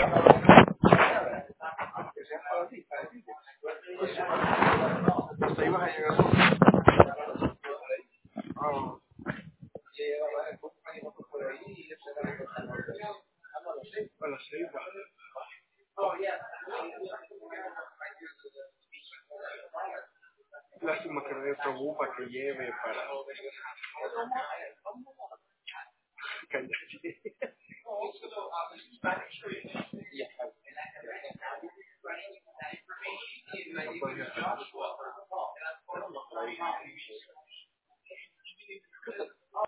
Hasta ahí vas a llegar. Ah, a las 6 va. Lástima que no hay otro bus para que lleve para...